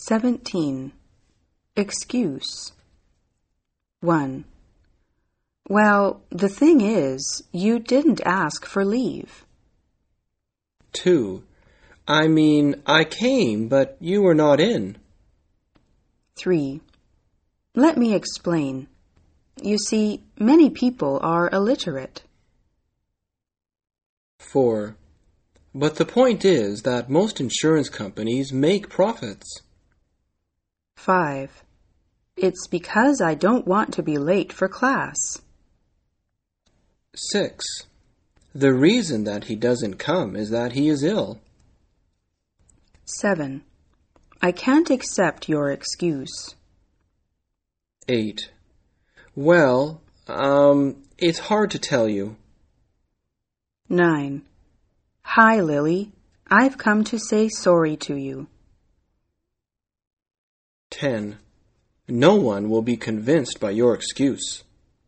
17. Excuse. 1. Well, the thing is, you didn't ask for leave. 2. I came, but you were not in. 3. Let me explain. You see, many people are illiterate. 4. But the point is that most insurance companies make profits. 5. It's because I don't want to be late for class. 6. The reason that he doesn't come is that he is ill. 7. I can't accept your excuse. 8. Well, it's hard to tell you. 9. Hi, Lily. I've come to say sorry to you. 10. No one will be convinced by your excuse.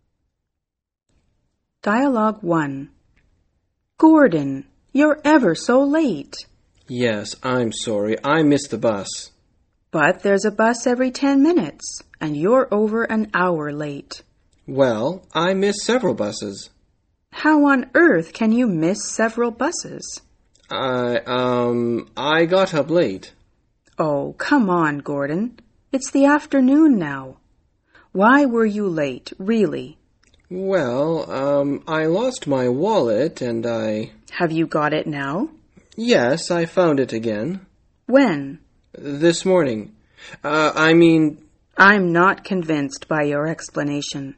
Dialogue 1. Gordon, you're ever so late. Yes, I'm sorry. I missed the bus. But there's a bus every 10 minutes, and you're over an hour late. Well, I missed several buses. How on earth can you miss several buses? I got up late. Oh, come on, Gordon. It's the afternoon now. Why were you late, really? Well, I lost my wallet and I... Have you got it now? Yes, I found it again. When? This morning. I'm not convinced by your explanation.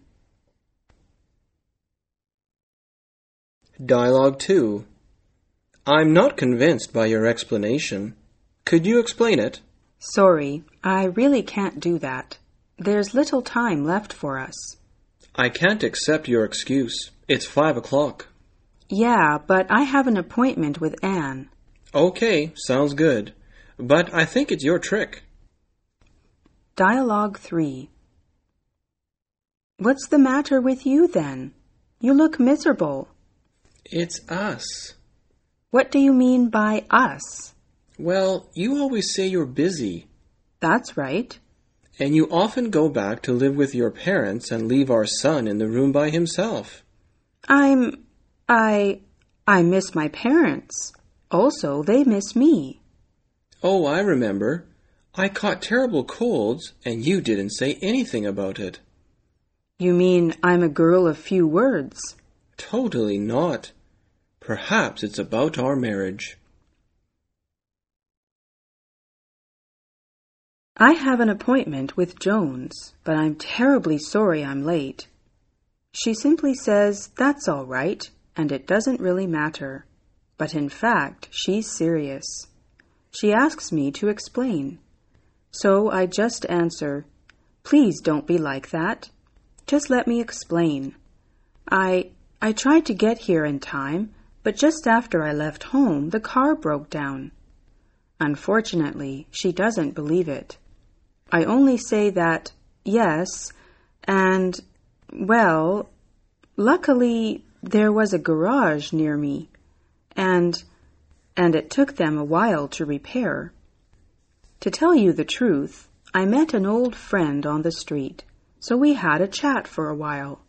Dialogue 2. I'm not convinced by your explanation. Could you explain it? Sorry, I really can't do that. There's little time left for us. I can't accept your excuse. It's 5 o'clock. Yeah, but I have an appointment with Anne. Okay, sounds good. But I think it's your trick. Dialogue 3. What's the matter with you then? You look miserable. It's us. What do you mean by us? Well, you always say you're busy. That's right. And you often go back to live with your parents and leave our son in the room by himself. I miss my parents. Also, they miss me. Oh, I remember. I caught terrible colds, and you didn't say anything about it. You mean I'm a girl of few words? Totally not. Perhaps it's about our marriage. I have an appointment with Jones, but I'm terribly sorry I'm late. She simply says that's all right, and it doesn't really matter. But in fact, she's serious. She asks me to explain. So I just answer, please don't be like that. Just let me explain. I tried to get here in time, but just after I left home, the car broke down. Unfortunately, she doesn't believe it. I only say that, yes, and, well, luckily there was a garage near me, and it took them a while to repair. To tell you the truth, I met an old friend on the street, so we had a chat for a while.